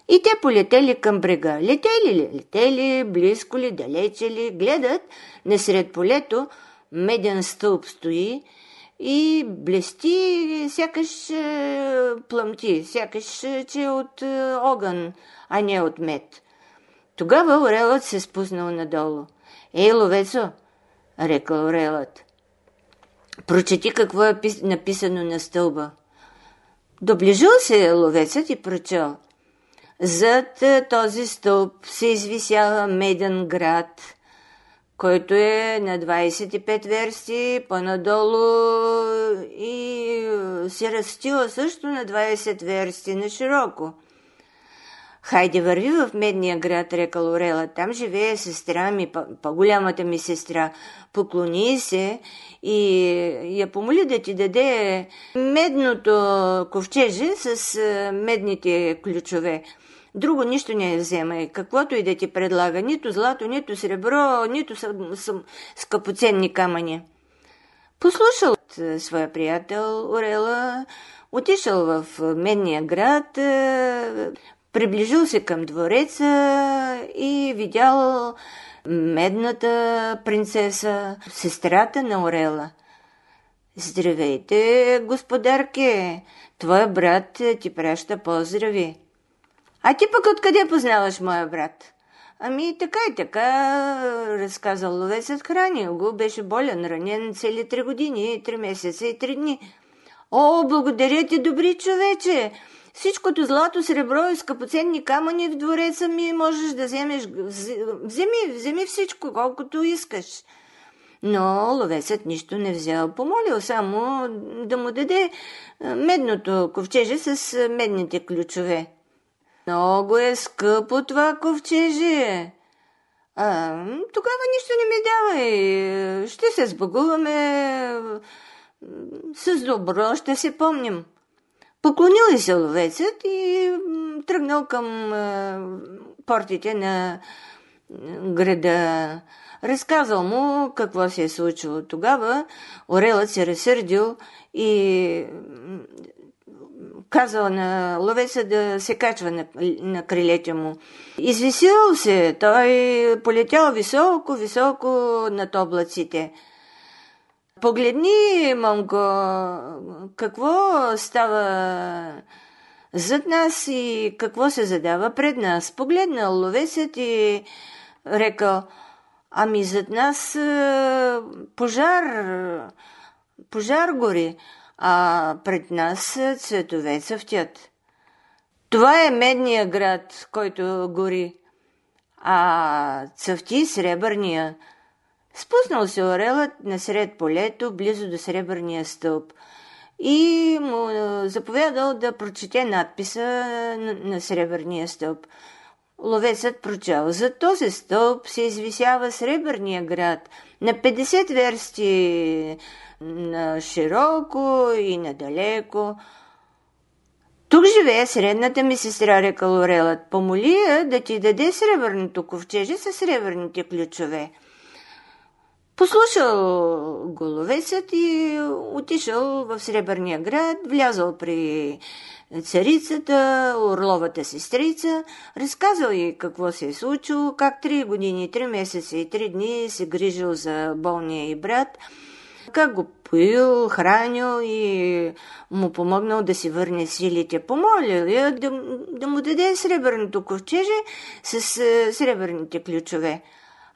И те полетели към брега. Летели, близко ли, далече ли, гледат, насред полето меден стълб стои и блести, сякаш пламти, сякаш че е от огън, а не от мед. Тогава орелът се спуснал надолу. Ей, ловецо, рекал орелът, прочети какво е написано на стълба. Доближил се ловецът и прочел. Зад този стълб се извисява меден град, който е на 25 версти по-надолу и се разстила също на 20 версти на широко. Хайде, върви в медния град, рекал орела, там живее сестра ми, по-голямата ми сестра. Поклони се и я помоли да ти даде медното ковчеже с медните ключове. Друго нищо не вземай, каквото и да ти предлага, нито злато, нито сребро, нито скъпоценни камъни. Послушал от своя приятел орела, отишъл в медния град, приближил се към двореца и видял медната принцеса, сестрата на орела. Здравейте, господарке, твой брат ти праща поздрави. А ти пък откъде познаваш моя брат? Ами така и така, разказал ловецът, хранил го, беше болен, ранен цели 3 години, 3 месеца и 3 дни. О, благодаря ти, добри човече! Всичкото злато, сребро и скъпоценни камъни в двореца ми можеш да вземеш. Вземи всичко, колкото искаш. Но ловецът нищо не взел. Помолил само да му даде медното ковчеже с медните ключове. Много е скъпо това ковчеже. Тогава нищо не ми давай. Ще се сбогуваме. С добро ще се помним. Поклонил ли се ловецът и тръгнал към портите на града. Разказал му какво се е случило. Тогава орелът се разсърдил и казал на ловеца да се качва на крилете му. Извисил се, той полетял високо, високо над облаците. Погледни, момко, какво става зад нас и какво се задава пред нас. Погледнал ловецът и рекал, ами зад нас пожар гори, а пред нас цветове цъфтят. Това е медния град, който гори, а цъфти сребърния. Спуснал се орелът насред полето, близо до сребърния стълб и му заповядал да прочете надписа на сребърния стълб. Ловецът прочел. За този стълб се извисява сребърния град на 50 версти на широко и надалеко. Тук живее средната ми сестра, рекал орелът. Помоли я да ти даде сребърното ковчеже с сребърните ключове. Послушал го ловецът и отишъл в сребърния град, влязъл при царицата, орловата сестрица, разказал й какво се е случило, как 3 години, 3 месеца и 3 дни се грижил за болния й брат, как го поил, хранил и му помогнал да си върне силите. Помолил я да му даде сребърното ковчеже с сребърните ключове.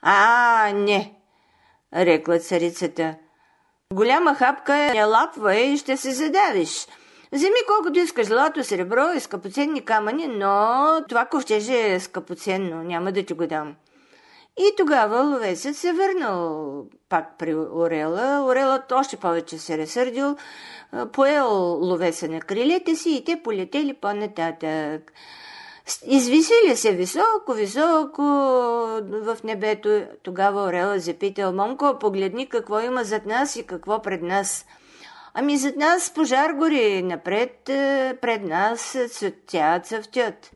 Не, рекла царицата. Голяма хапка не лапва и ще се задавиш. Вземи колкото искаш злато, сребро и скъпоценни камъни, но това ковчеже е скъпоценно, няма да ти го дам. И тогава ловецът се върнал пак при орела. Орелът още повече се разсърдил, поел ловеца на крилете си и те полетели по-нататък. Извисили се високо, високо в небето. Тогава орелът запитал, момко, погледни какво има зад нас и какво пред нас. Ами зад нас пожар гори, напред пред нас цветя цъфтят.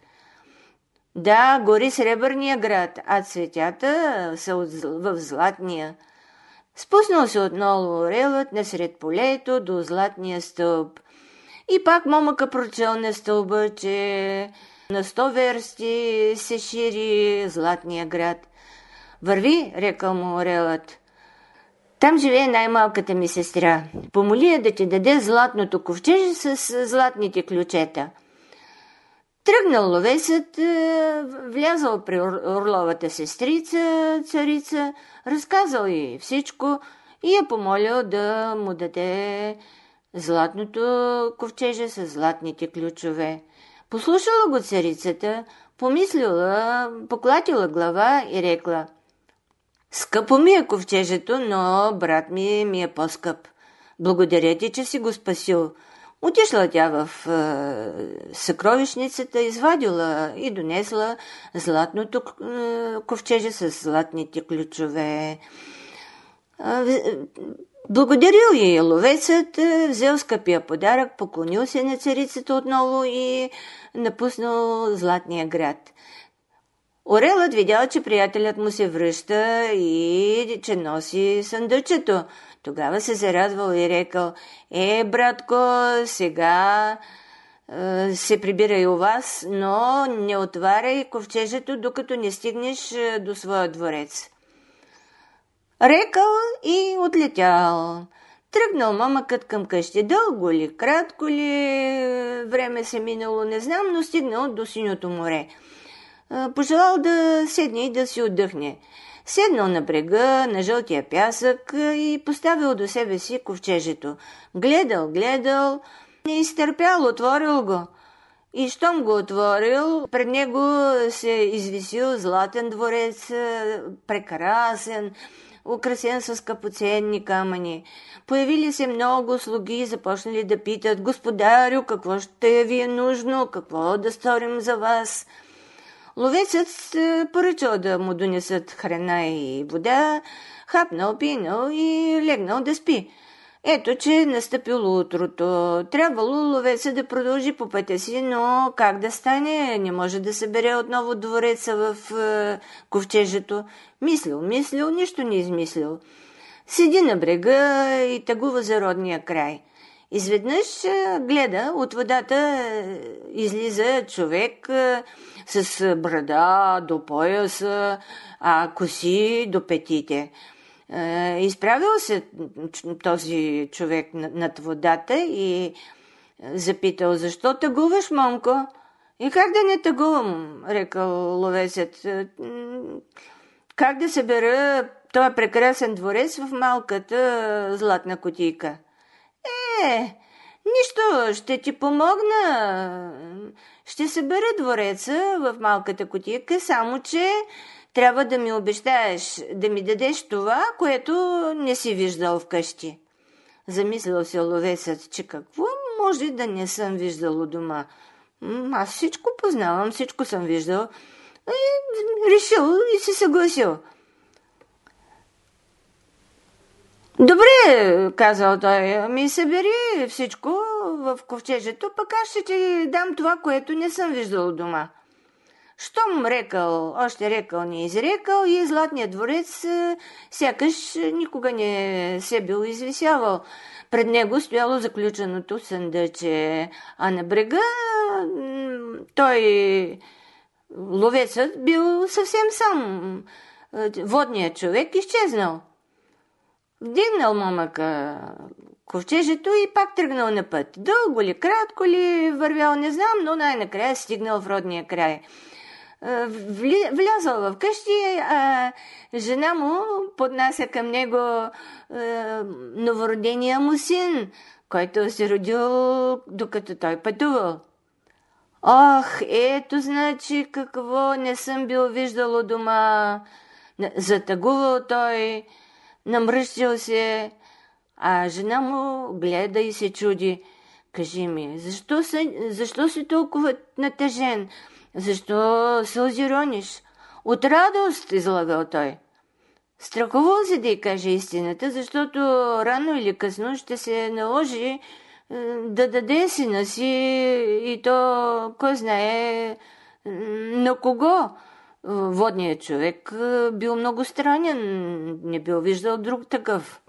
Да, гори сребърния град, а цветята са в златния. Спуснал се отново орелът насред полето до златния стълб. И пак момъка прочел на стълба, че На 100 версти се шири златния град. Върви, рекал му орелът. Там живее най-малката ми сестра. Помоли я да ти даде златното ковчеже с златните ключета. Тръгнал ловесът, влязал при Орловата сестрица, царица, разказал й всичко и я помолил да му даде златното ковчеже с златните ключове. Послушала го царицата, помислила, поклатила глава и рекла: скъпо ми е ковчежето, но брат ми е по-скъп. Благодаря ти, че си го спасил. Отишла тя в съкровищницата, извадила и донесла златното ковчеже с златните ключове. Благодарил й ловецът, взел скъпия подарък, поклонил се на царицата отново и напуснал златния град. Орелът видял, че приятелят му се връща и че носи съндъчето. Тогава се зарадвал и рекал: братко, сега се прибирай у вас, но не отваряй ковчежето, докато не стигнеш до своя дворец. Рекал и отлетял. Тръгнал момъкът към къщи. Дълго ли, кратко ли време се минало, не знам, но стигнал до Синьото море. Пожелал да седне и да си отдъхне. Седнал на брега, на жълтия пясък и поставил до себе си ковчежето. Гледал, не изтърпял, отворил го. И щом го отворил, пред него се извисил златен дворец, прекрасен, украсен с скъпоценни камъни. Появили се много слуги и започнали да питат: господарю, какво ще ви е нужно, какво да сторим за вас? Ловецът поръчал да му донесат храна и вода, хапнал, пинал и легнал да спи. Ето, че настъпило утрото. Трябвало ловецът да продължи по пътя си, но как да стане? Не може да събере отново двореца в ковчежето. Мислил, нищо не измислил. Седи на брега и тъгува за родния край. Изведнъж гледа, от водата излиза човек с брада до пояса, а коси до петите. Изправил се този човек над водата и запитал: защо тъгуваш, момко? И как да не тъгувам, рекал ловецът. Как да събера този прекрасен дворец в малката златна кутийка? Нищо, ще ти помогна. Ще събера двореца в малката кутийка, само че трябва да ми обещаеш да ми дадеш това, което не си виждал вкъщи. Замислил се ловецът, че какво може да не съм виждал у дома. Аз всичко познавам, всичко съм виждал. И решил и се съгласил. Добре, казал той, ами събери всичко в ковчежето, пък аз ще ти дам това, което не съм виждал у дома. Щом още рекал, не изрекал и златният дворец сякаш никога не се бил извисявал. Пред него стояло заключеното съндъче, а на брега той, ловецът, бил съвсем сам. Водният човек изчезнал. Вдигнал момъка ковчежето и пак тръгнал на път. Дълго ли, кратко ли вървял, не знам, но най-накрая стигнал в родния край. Влязал в къщи, а жена му поднася към него новородения му син, който се родил докато той пътувал. Ето значи какво не съм бил виждал у дома. Затъгувал той, намръщил се, а жена му гледа и се чуди. Кажи ми, защо си толкова натъжен? Защо сълзи рониш? От радост, излагал той. Страхувал се да й каже истината, защото рано или късно ще се наложи да даде сина си, и то, кой знае, на кого. Водният човек бил много странен, не бил виждал друг такъв.